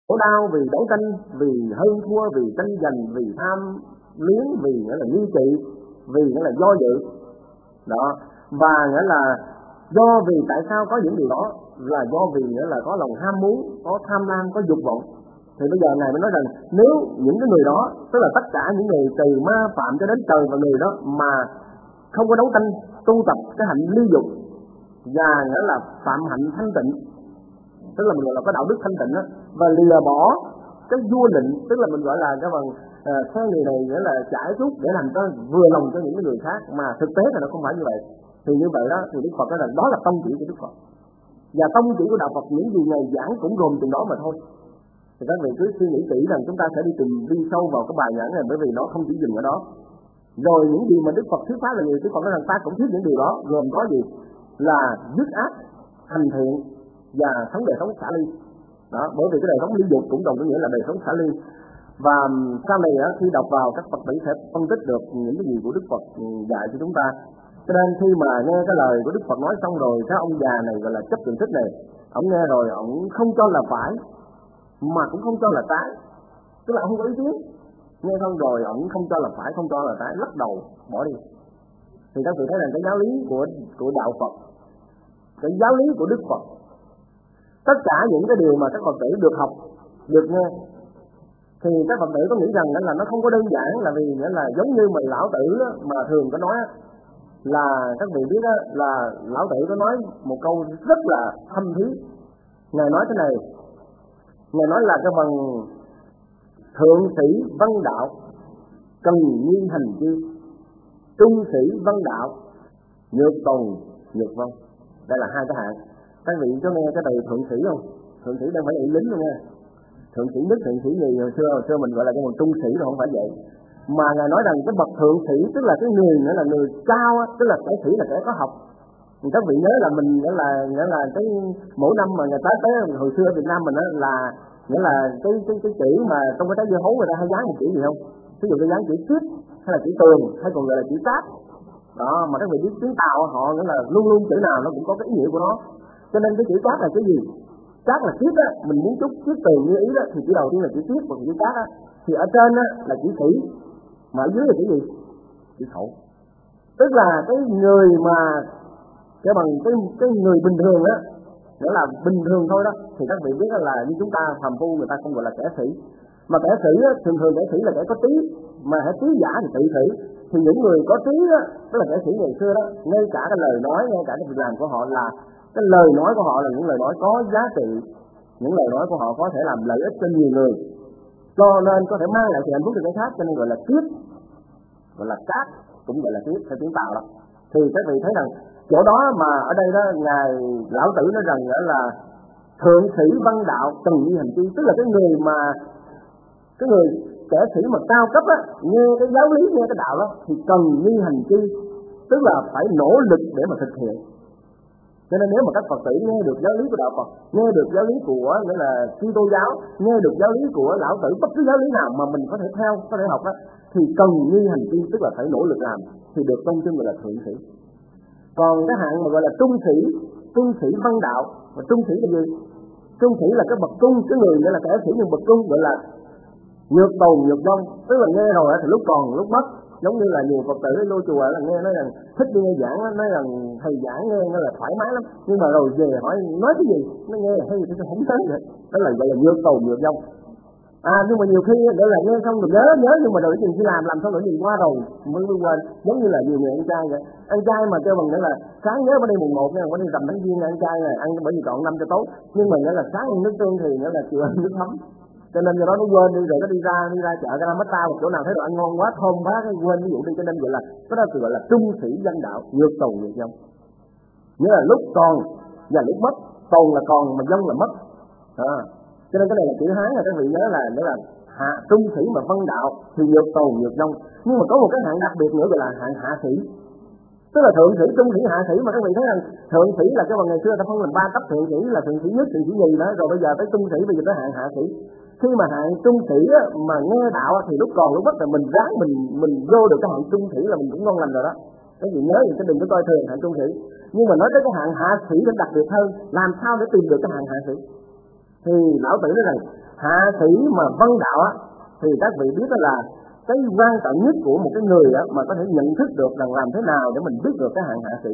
khổ đau, vì đấu tranh, vì hơn thua, vì tranh giành, vì tham luyến, vì nghĩa là nghi kỵ, vì nghĩa là do dự đó, và nghĩa là vì tại sao có những điều đó là do vì nghĩa là có lòng ham muốn, có tham lam, có dục vọng. Thì bây giờ Ngài mới nói rằng nếu những cái người đó, tức là tất cả những người từ ma phạm cho đến trời và người đó mà không có đấu tranh, tu tập cái hạnh ly dục và nghĩa là phạm hạnh thanh tịnh, tức là mình gọi là có đạo đức thanh tịnh đó, và lìa bỏ cái vua định, tức là mình gọi là cái bằng theo người này nghĩa là trải chuốt để làm cho vừa lòng cho những cái người khác, mà thực tế là nó không phải như vậy. Thì như vậy đó thì Đức Phật nói rằng đó là tông chỉ của Đức Phật, và tông chỉ của đạo Phật những gì Ngài giảng cũng gồm từng đó mà thôi. Thì các vị cứ suy nghĩ kỹ rằng chúng ta sẽ đi sâu vào cái bài giảng này, bởi vì nó không chỉ dừng ở đó. Rồi những gì mà Đức Phật thuyết pháp là gì? Đức Phật nói rằng ta cũng thuyết những điều đó, gồm có gì? Là dứt ác, hành thiện và sống đời sống xả ly. Đó, bởi vì cái đời sống ly dục cũng đồng nghĩa là đời sống xả ly. Và sau này khi đọc vào các Phật tử sẽ phân tích được những cái gì của Đức Phật dạy cho chúng ta. Cho nên khi mà nghe cái lời của Đức Phật nói xong rồi, cái ông già này gọi là chấp nhận thích này, ông nghe rồi ông không cho là phải mà cũng không cho là trái, tức là không có ý kiến. Nghe xong rồi ông không cho là phải, không cho là trái, lắc đầu bỏ đi. Thì các vị thấy rằng cái giáo lý của đạo Phật, cái giáo lý của Đức Phật, tất cả những cái điều mà các Phật tử được học, được nghe, thì các Phật tử có nghĩ rằng là nó không có đơn giản, là vì nghĩa là giống như mà lão tử mà thường có nói là các vị biết là lão tử có nói một câu rất là thâm thúy. Ngài nói thế này, Ngài nói là cái bằng thượng sĩ văn đạo cần nhiên hành chi, trung sĩ văn đạo nhược tồn nhược vong. Đây là hai cái hạng. Các vị có nghe cái từ thượng sĩ không? Thượng sĩ đang phải dạy lính luôn nha. Thượng sĩ Đức, thượng sĩ gì hồi xưa mình gọi là cái bằng trung sĩ rồi, không phải vậy. Mà Ngài nói rằng cái bậc thượng sĩ tức là cái người nữa là người cao, tức là kẻ sĩ là kẻ có học. Các vị nhớ là mình nghĩa là cái mỗi năm mà người ta tới hồi xưa ở Việt Nam mình là nghĩa là cái chữ mà trong cái trái dưa hấu người ta hay dán một chữ gì không? Ví dụ cái dán chữ tiết hay là chữ tường hay còn gọi là chữ tát. Đó, mà các vị biết tiếng Tàu họ nghĩa là luôn luôn chữ nào nó cũng có cái ý nghĩa của nó. Cho nên cái chữ tát là cái gì? Tát là tiết á, mình muốn chúc tiết tường như ý đó thì chữ đầu tiên là chữ tiết, còn chữ tát á thì ở trên á là chữ sĩ, mà ở dưới là chữ gì? Chữ khẩu. Tức là cái người mà cái bằng cái người bình thường á, nghĩa là bình thường thôi đó, thì các vị biết là như chúng ta phàm phu người ta không gọi là kẻ sĩ, mà kẻ sĩ á, thường kẻ sĩ là kẻ có trí, mà hãy trí giả thì tự sĩ. Thì những người có trí á, tức là kẻ sĩ ngày xưa đó, ngay cả cái lời nói, ngay cả cái việc làm của họ là cái lời nói của họ là những lời nói có giá trị, những lời nói của họ có thể làm lợi ích cho nhiều người, cho nên có thể mang lại sự hạnh phúc cho người khác, cho nên gọi là kiếp, gọi là cát, cũng gọi là kiếp theo tiếng Tàu đó. Thì các vị thấy rằng chỗ đó mà ở đây đó ngài lão tử nói rằng là thượng sĩ văn đạo cần như hành chi, tức là cái người kẻ sĩ mà cao cấp á, nghe cái giáo lý, nghe cái đạo đó thì cần như hành chi, tức là phải nỗ lực để mà thực hiện. Cho nên nếu mà các Phật tử nghe được giáo lý của đạo Phật, nghe được giáo lý của nghĩa là Kitô giáo, nghe được giáo lý của lão tử, bất cứ giáo lý nào mà mình có thể theo, có thể học đó, thì cần như hành chi, tức là phải nỗ lực làm, thì được tôn xưng gọi là thượng sĩ. Còn cái hạng mà gọi là trung sĩ văn đạo, và trung sĩ là gì? Trung sĩ là cái bậc trung, cái người nghĩa là kẻ sĩ nhưng bậc trung, gọi là nhược tồn nhược vong, tức là nghe rồi thì lúc còn lúc mất. Giống như là nhiều Phật tử lưu chùa là nghe nói rằng thích đi nghe giảng, nói rằng thầy giảng nghe nó là thoải mái lắm, nhưng mà rồi về hỏi nói cái gì nó nghe hay thì không tới vậy. Đó là gọi là nhược tồn nhược vong. Nhưng mà nhiều khi để là nghe xong rồi nhớ nhưng mà rồi chuyện khi làm xong rồi nhìn qua rồi mới quên. Giống như là nhiều người ăn chay vậy, ăn chay mà kêu bằng nghĩa là sáng nhớ mới đi mùng 1 nha, mới đi cầm bánh viên ăn chay này, ăn bởi vì chọn năm cho tốt, nhưng mà nghĩa là sáng ăn nước tương thì nghĩa là chiều ăn nước mắm, cho nên do đó nó quên đi, rồi nó đi ra chợ ra mất tao một chỗ nào thấy đồ ăn ngon quá thơm quá cái quên ví dụ đi. Cho nên vậy là cái đó gọi là trung sĩ văn đạo, nhược tồn nhược vong, nghĩa là lúc còn và lúc mất. Tồn là còn mà vong là mất. Cho nên cái này là chữ Hán là các vị nhớ là nghĩa là trung sĩ mà văn đạo thì nhược tồn nhược vong. Nhưng mà có một cái hạng đặc biệt nữa gọi là hạng hạ sĩ, tức là thượng sĩ, trung sĩ, hạ sĩ. Mà các vị thấy rằng thượng sĩ là cái bằng ngày xưa ta phân làm 3 cấp thượng sĩ, là thượng sĩ nhất, thượng sĩ nhì đó, rồi bây giờ tới trung sĩ, bây giờ tới hạng hạ sĩ. Khi mà hạng trung sĩ á, mà nghe đạo thì lúc còn lúc mất là mình ráng mình vô được cái hạng trung sĩ là mình cũng ngon lành rồi đó. Cái gì nhớ thì đừng có coi thường hạng trung sĩ. Nhưng mà nói tới cái hạng hạ sĩ nó đặc biệt hơn, làm sao để tìm được cái hạng hạ sĩ? Thì lão tử nói rằng hạ sĩ mà văn đạo á, thì các vị biết đó là cái quan trọng nhất của một cái người á, mà có thể nhận thức được rằng làm thế nào để mình biết được cái hạng hạ sĩ.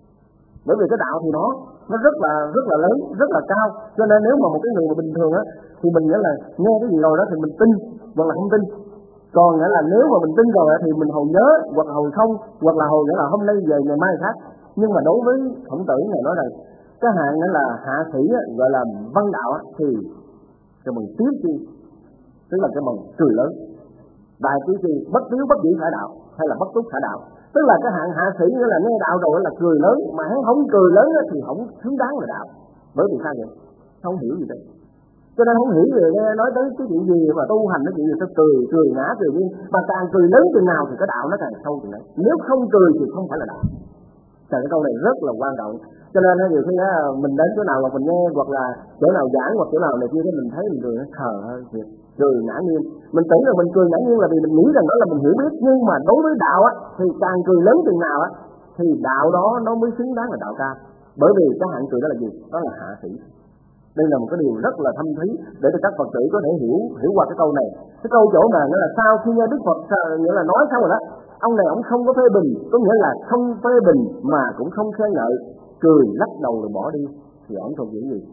Bởi vì cái đạo thì nó rất là lớn, rất là cao, cho nên nếu mà một cái người mà bình thường á thì mình nghĩa là nghe cái gì rồi đó thì mình tin hoặc là không tin. Còn nghĩa là nếu mà mình tin rồi thì mình hồi nhớ hoặc là hồi không, hoặc là hồi nghĩa là hôm nay về ngày mai khác. Nhưng mà đối với Khổng Tử này nói rằng cái hạng nghĩa là hạ sĩ á, gọi là văn đạo á, thì cái bằng tiếu chi, tức là cái bằng cười lớn. Đại tiếu chi, bất tiếu bất dĩ khả đạo, hay là bất túc khả đạo. Tức là cái hạng hạ sĩ nghĩa là nghe đạo rồi là cười lớn, mà hắn không cười lớn á, thì không xứng đáng là đạo. Bởi vì sao vậy? Không hiểu gì đấy. Cho nên không hiểu gì nghe nói tới cái chuyện gì mà tu hành, cái chuyện gì sao cười ngã cười điên, mà càng cười lớn chừng nào thì cái đạo nó càng sâu chừng đấy. Nếu không cười thì không phải là đạo. Cái câu này rất là quan trọng. Cho nên nhiều khi mình đến chỗ nào mà mình nghe hoặc là chỗ nào giảng hoặc chỗ nào này kia, mình thấy mình cười nó thờ hơn thiệt, cười ngã nghiêng. Mình tưởng là mình cười ngã nghiêng là vì mình nghĩ rằng đó là mình hiểu biết, nhưng mà đối với đạo á thì càng cười lớn chừng nào á thì đạo đó nó mới xứng đáng là đạo ca. Bởi vì cái hạng cười đó là gì? Đó là hạ sĩ. Đây là một cái điều rất là thâm thúy để cho các Phật tử có thể hiểu qua cái câu này. Cái câu chỗ mà nghĩa là sau khi nghe Đức Phật nghĩa là nói xong rồi đó, ông này ông không có phê bình, có nghĩa là không phê bình mà cũng không khen ngợi, cười lắc đầu rồi bỏ đi, thì ông thuộc những gì?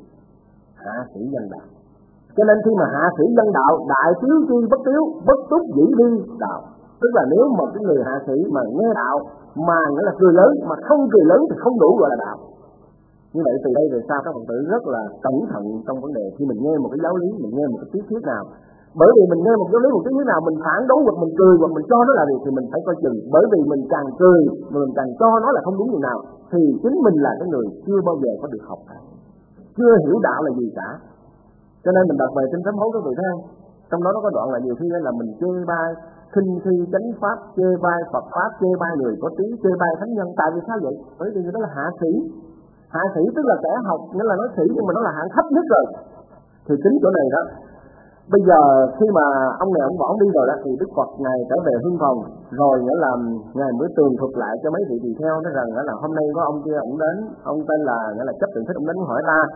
Hạ sĩ dân đạo. Cho nên khi mà hạ sĩ dân đạo, đại tiếu chi bất tiếu, bất túc dĩ đi đạo. Tức là nếu mà cái người hạ sĩ mà nghe đạo mà nghĩa là cười lớn, mà không cười lớn thì không đủ gọi là đạo. Như vậy từ đây về sau các Phật tử rất là cẩn thận trong vấn đề khi mình nghe một cái giáo lý, mình nghe một cái triết thuyết nào. Bởi vì mình nghe một giáo lý, một triết thuyết nào mình phản đối hoặc mình cười hoặc mình cho nó là gì thì mình phải coi chừng. Bởi vì mình càng cười, mình càng cho nó là không đúng như nào, thì chính mình là cái người chưa bao giờ có được học cả, chưa hiểu đạo là gì cả. Cho nên mình đọc về Kinh Sám Hối các vị thấy không? Trong đó nó có đoạn là nhiều khi là mình chê bai khinh khi chánh pháp, chê bai Phật pháp, chê bai người có trí, chê bai thánh nhân. Tại vì sao vậy? Bởi vì đó là hạ sĩ. Hạ sĩ tức là kẻ học, nghĩa là nói sĩ nhưng mà nó là hạng thấp nhất rồi. Thì chính chỗ này đó, bây giờ khi mà ông này ông bỏ đi rồi đó, thì Đức Phật Ngài trở về Hương Phòng, rồi nghĩa là Ngài mới tường thuật lại cho mấy vị tỳ kheo nói rằng là hôm nay có ông kia ông đến, ông tên là nghĩa là chấp Tượng Thích, ông đến hỏi ta.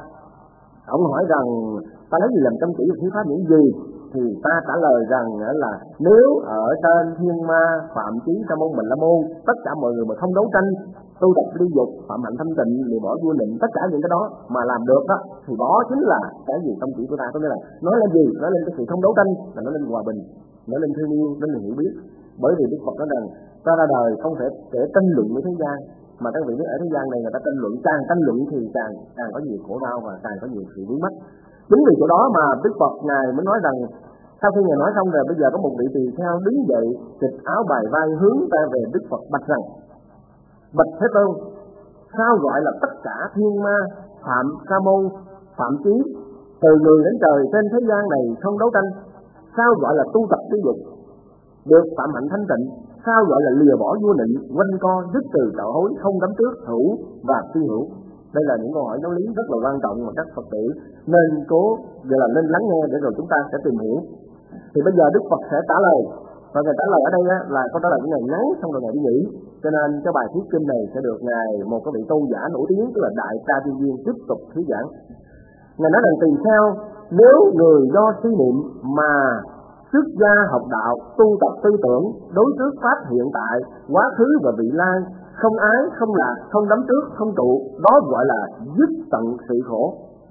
Ông hỏi rằng ta lấy gì làm cấm chỉ thuyết pháp những gì? Thì ta trả lời rằng là nếu ở trên thiên ma, phạm chí, sa môn, Mình La môn, tất cả mọi người mà không đấu tranh, tu tập ly dục, phạm hạnh thanh tịnh, lìa bỏ vua nịnh, tất cả những cái đó mà làm được đó, thì đó chính là cái gì tâm chỉ của ta. Có nghĩa là nói lên gì? Nói lên cái sự không đấu tranh, là nói lên hòa bình, nói lên thương yêu, nói lên hiểu biết. Bởi vì Đức Phật nói rằng ta ra đời không thể để tranh luận với thế gian, mà các vị biết ở thế gian này người ta tranh luận, càng tranh luận thì càng có nhiều khổ đau và càng có nhiều sự vướng mắc. Chính vì chỗ đó mà Đức Phật Ngài mới nói rằng sau khi Ngài nói xong rồi, bây giờ có một vị tỳ kheo đứng dậy, xịt áo bài vai hướng ta về Đức Phật bạch rằng: bạch Thế Tôn, sao gọi là tất cả thiên ma, phạm sa môn, phạm chí, từ người đến trời trên thế gian này không đấu tranh? Sao gọi là tu tập ly dục, được phạm hạnh thanh tịnh? Sao gọi là lìa bỏ vua nịnh, quanh co, dứt từ đạo hối, không đắm trước, hữu và phi hữu? Đây là những câu hỏi giáo lý rất là quan trọng mà các Phật tử nên cố gọi là nên lắng nghe để rồi chúng ta sẽ tìm hiểu. Thì bây giờ Đức Phật sẽ trả lời, và Ngài trả lời ở đây là câu trả lời của Ngài ngắn, xong rồi Ngài đi nghỉ. Cho nên cái bài thuyết kinh này sẽ được Ngài một cái vị tôn giả nổi tiếng, tức là Đại Ca Diên Viên tiếp tục thuyết giảng. Ngài nói rằng tỳ kheo, nếu người do suy niệm mà xuất gia học đạo, tu tập tư tưởng, đối trước pháp hiện tại, quá khứ và vị lai, không ái, không lạc, không đắm trước, không trụ, đó gọi là dứt tận sự khổ.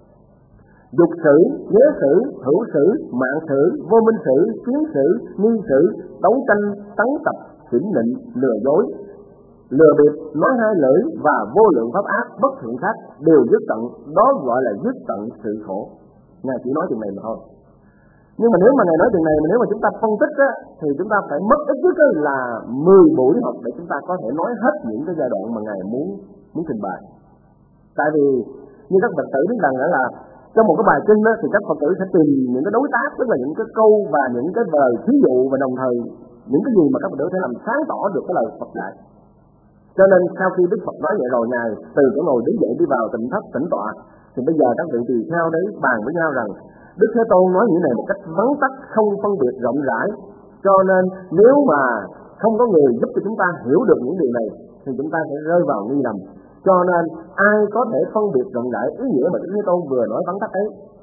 Dục sử, nhớ sử, hữu sử, mạng sử, vô minh sử, kiến sử, nghi sử, đấu tranh, tấn tập, xỉn nịnh, lừa dối, lừa bịp, nói hai lưỡi và vô lượng pháp ác bất thiện khác đều dứt tận, đó gọi là dứt tận sự khổ. Ngài chỉ nói chuyện này mà thôi. Nhưng mà nếu mà Ngài nói chuyện này, mà nếu mà chúng ta phân tích á, thì chúng ta phải mất ít nhất là 10 buổi học để chúng ta có thể nói hết những cái giai đoạn mà Ngài muốn trình bày. Tại vì như các Phật tử biết rằng là trong một cái bài kinh đó, thì các Phật tử sẽ tìm những cái đối tác, tức là những cái câu và những cái lời thí dụ, và đồng thời những cái gì mà các Phật tử có thể làm sáng tỏ được cái lời Phật dạy. Cho nên sau khi Đức Phật nói vậy rồi, Ngài từ chỗ ngồi đứng dậy đi vào tịnh thất tĩnh tọa. Thì bây giờ các vị tỳ kheo đấy bàn với nhau rằng Đức Thế Tôn nói những này một cách vắn tắt, không phân biệt rộng rãi. Cho nên nếu mà không có người giúp cho chúng ta hiểu được những điều này thì chúng ta sẽ rơi vào nghi lầm. Cho nên ai có thể phân biệt rộng rãi ý nghĩa mà Đức Thế Tôn vừa nói vắn tắt ấy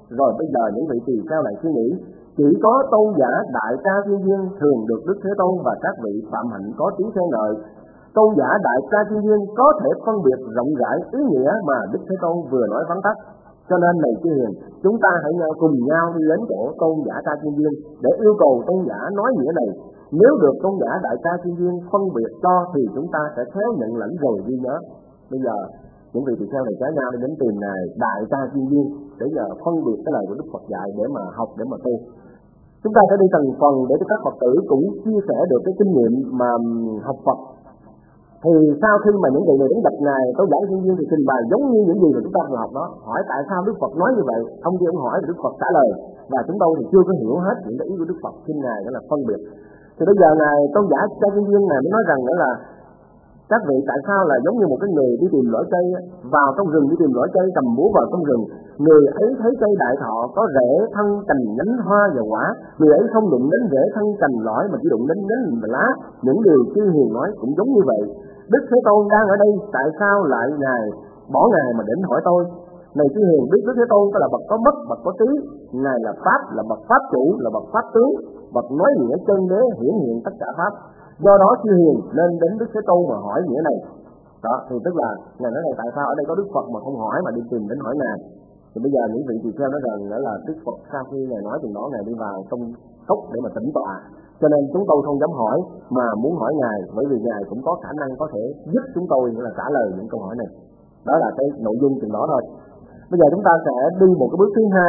Rồi bây giờ những vị tỳ kheo lại suy nghĩ, chỉ có tôn giả Đại Ca Thiên Viên thường được Đức Thế Tôn và các vị phạm hạnh có tiếng khen ngợi. Tôn giả Đại Ca Thiên Viên có thể phân biệt rộng rãi ý nghĩa mà Đức Thế Tôn vừa nói vắn tắt. Cho nên này chư hiền, chúng ta hãy cùng nhau đi đến chỗ tôn giả Ca Thiên Viên để yêu cầu tôn giả nói nghĩa này. Nếu được tôn giả Đại Ca Thiên Viên phân biệt cho thì chúng ta sẽ khéo nhận lãnh rồi ghi nhớ. Bây giờ những vị tỳ kheo này kéo nhau đi đến tìm ngài Đại Ca Thiên Viên để giờ phân biệt cái lời của Đức Phật dạy để mà học, để mà tu. Chúng ta sẽ đi từng phần để cho các Phật tử cũng chia sẻ được cái kinh nghiệm mà học Phật. Thì sau khi mà những người này đến gặp ngài Tôn giả Thiên Viên thì trình bày giống như những gì mà chúng ta vừa học đó, hỏi tại sao Đức Phật nói như vậy, ông kia ông hỏi thì Đức Phật trả lời, và chúng tôi thì chưa có hiểu hết những cái ý của Đức Phật, xin ngài đó là phân biệt. Thì bây giờ ngài Tôn giả Thiên Viên ngài mới nói rằng nữa là các vị tại sao là giống như một cái người đi tìm lõi cây, vào trong rừng đi tìm lõi cây, cầm búa vào trong rừng, người ấy thấy cây đại thọ có rễ thân cành nhánh hoa và quả, người ấy không đụng đến rễ thân cành lõi mà chỉ đụng đến nhánh và lá. Những điều chư hiền nói cũng giống như vậy. Đức Thế Tôn đang ở đây, tại sao lại ngài bỏ ngài mà đến hỏi tôi? Này chư hiền, biết Đức Thế Tôn có là bậc có mất, bậc có trí, ngài là pháp, là bậc pháp chủ, là bậc pháp tướng, bậc nói nghĩa chân đế, hiển hiện tất cả pháp. Do đó chư hiền nên đến Đức Thế Tôn mà hỏi nghĩa này. Đó, thì tức là ngài nói này, tại sao ở đây có Đức Phật mà không hỏi mà đi tìm đến hỏi ngài? Thì bây giờ những vị tỳ kheo nói rằng nữa là Đức Phật sau khi ngài nói thì đó ngài đi vào trong cốc để mà tĩnh tọa, cho nên chúng tôi không dám hỏi mà muốn hỏi ngài, bởi vì ngài cũng có khả năng có thể giúp chúng tôi là trả lời những câu hỏi này. Đó là cái nội dung chừng đó thôi. Bây giờ chúng ta sẽ đi một cái bước thứ hai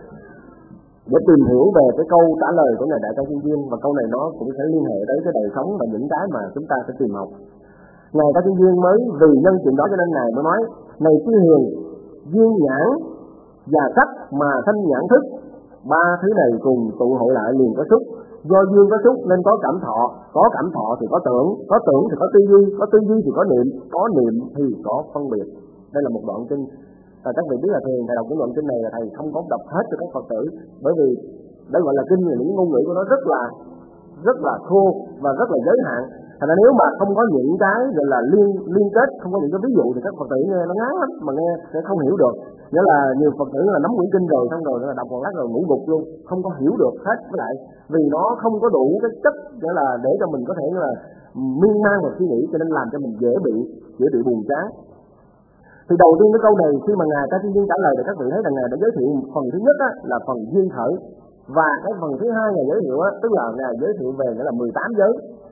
để tìm hiểu về cái câu trả lời của ngài Đại Ca Thiên Viên, và câu này nó cũng sẽ liên hệ tới cái đời sống và những cái mà chúng ta sẽ tìm học. Ngài Ca Thiên Viên mới vì nhân chuyện đó cho nên ngài mới nói, này chư hiền, duyên nhãn và sắc mà thanh nhãn thức, ba thứ này cùng tụ hội lại liền có xúc. Do duyên có xúc nên có cảm thọ thì có tưởng thì có tư duy thì có niệm thì có phân biệt. Đây là một đoạn kinh. Và các vị biết là thường thầy đọc cái đoạn kinh này là thầy không có đọc hết cho các Phật tử, bởi vì đây gọi là kinh, là những ngôn ngữ của nó rất là khô và rất là giới hạn. Thành ra nếu mà không có những cái gọi là liên kết, không có những cái ví dụ thì các Phật tử nghe nó ngán lắm, mà nghe sẽ không hiểu được. Nghĩa là nhiều Phật tử là nắm quyển kinh rồi xong rồi là đọc một lát rồi ngủ gục luôn, không có hiểu được hết, với lại vì nó không có đủ cái chất nghĩa là để cho mình có thể là miên man và suy nghĩ, cho nên làm cho mình dễ bị buồn chán. Thì đầu tiên cái câu này khi mà ngài Ca Thiên Viên trả lời thì các vị thấy rằng ngài đã giới thiệu phần thứ nhất á, là phần duyên khởi, và cái phần thứ hai ngài giới thiệu á, tức là ngài giới thiệu về nghĩa là 18 giới.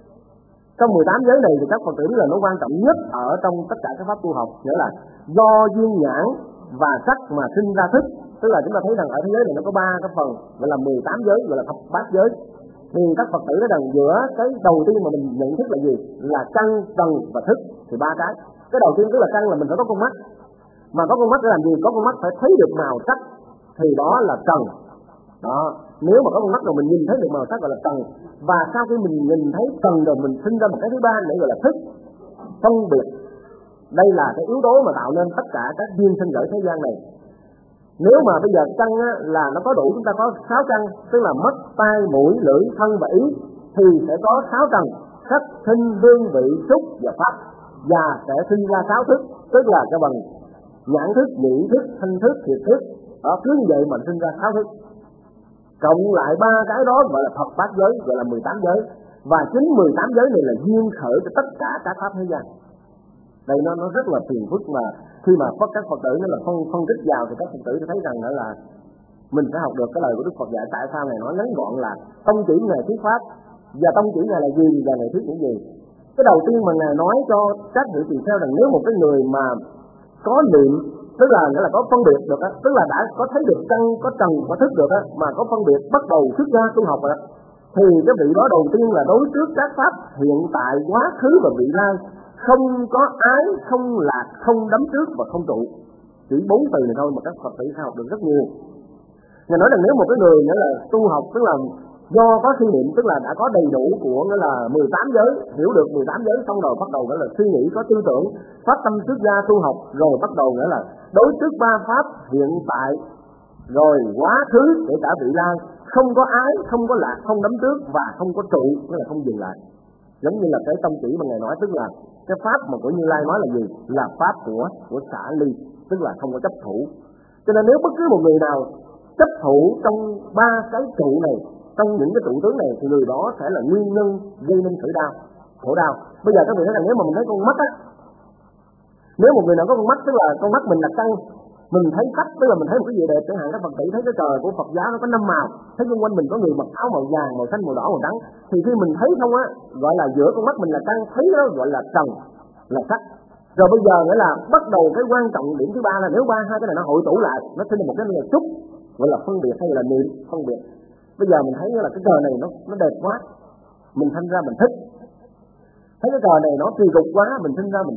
Trong 18 giới này thì các Phật tử biết là nó quan trọng nhất ở trong tất cả các pháp tu học, nghĩa là do duyên nhãn và sắc mà sinh ra thức. Tức là chúng ta thấy rằng ở thế giới này nó có 3 cái phần gọi là 18 giới, gọi là thập bát giới. Thì các Phật tử nói rằng giữa cái đầu tiên mà mình nhận thức là gì? Là căn, trần và thức, thì 3 cái. Cái đầu tiên tức là căn là mình phải có con mắt. Mà có con mắt để làm gì? Có con mắt phải thấy được màu sắc, thì đó là trần. Đó, nếu mà có con mắt rồi mình nhìn thấy được màu sắc gọi là trần. Và sau khi mình nhìn thấy trần rồi mình sinh ra một cái thứ ba để gọi là thức, phân biệt. Đây là cái yếu tố mà tạo nên tất cả các duyên sinh khởi thế gian này. Nếu mà bây giờ căn là nó có đủ, chúng ta có 6 căn, tức là mắt, tai, mũi, lưỡi, thân và ý, thì sẽ có 6 trần: sắc, thanh, hương, vị, xúc và pháp, và sẽ sinh ra 6 thức, tức là cái bằng nhãn thức, nhị thức, thanh thức, thiệt thức. Đó, cứ như vậy mà sinh ra 6 thức. Cộng lại 3 cái đó gọi là thập bát giới, gọi là 18 giới. Và chính 18 giới này là duyên khởi cho tất cả các pháp thế gian. Đây nó rất là phiền phức, mà khi mà các Phật tử nó là phân tích vào thì các Phật tử sẽ thấy rằng là mình phải học được cái lời của Đức Phật dạy. Tại sao ngài nói ngắn gọn là tông chỉ ngài thuyết pháp, và tông chỉ ngài là gì và ngài thuyết những gì. Cái đầu tiên mà ngài nói cho các vị tỳ kheo rằng nếu một cái người mà có niệm, tức là nghĩa là có phân biệt được á, tức là đã có thấy được căn, có trần, có thức được á, mà có phân biệt bắt đầu xuất gia tu học rồi, thì cái vị đó đầu tiên là đối trước các pháp hiện tại, quá khứ và vị lai, không có ái, không lạc, không đắm trước và không trụ. Chỉ 4 từ này thôi mà các Phật tử học được rất nhiều. Ngài nói rằng nếu một cái người nghĩa là tu học, tức là do có suy niệm, tức là đã có đầy đủ của nghĩa là 18 giới, hiểu được 18 giới xong rồi bắt đầu nghĩa là suy nghĩ, có tư tưởng, phát tâm xuất gia tu học, rồi bắt đầu nghĩa là đối trước 3 pháp hiện tại, rồi quá khứ để cả vị lai, không có ái, không có lạc, không đắm trước và không có trụ, nghĩa là không dừng lại. Giống như là cái tâm chỉ mà ngài nói, tức là cái pháp mà của Như Lai nói là gì? Là pháp của xả ly, tức là không có chấp thủ. Cho nên nếu bất cứ một người nào chấp thủ trong ba cái trụ này, trong những cái trụ tướng này, thì người đó sẽ là nguyên nhân gây nên khổ đau. Bây giờ các vị thấy rằng nếu mà mình thấy con mắt á, nếu một người nào có con mắt, tức là con mắt mình là căn, mình thấy sắc, tức là mình thấy một cái gì đẹp, chẳng hạn các Phật tử thấy cái cờ của Phật giáo nó có 5 màu, thấy xung quanh mình có người mặc áo màu vàng, màu xanh, màu đỏ, màu trắng, thì khi mình thấy không á, gọi là giữa con mắt mình là căn, thấy đó gọi là trần, là sắc. Rồi bây giờ nghĩa là bắt đầu cái quan trọng điểm thứ ba là nếu hai cái này nó hội tụ lại, nó sinh ra một cái là trúc, gọi là phân biệt hay là niệm phân biệt. Bây giờ mình thấy là cái cờ này nó đẹp quá, mình thành ra mình thích. Thấy cái cờ này nó kỳ cục quá, mình sinh ra mình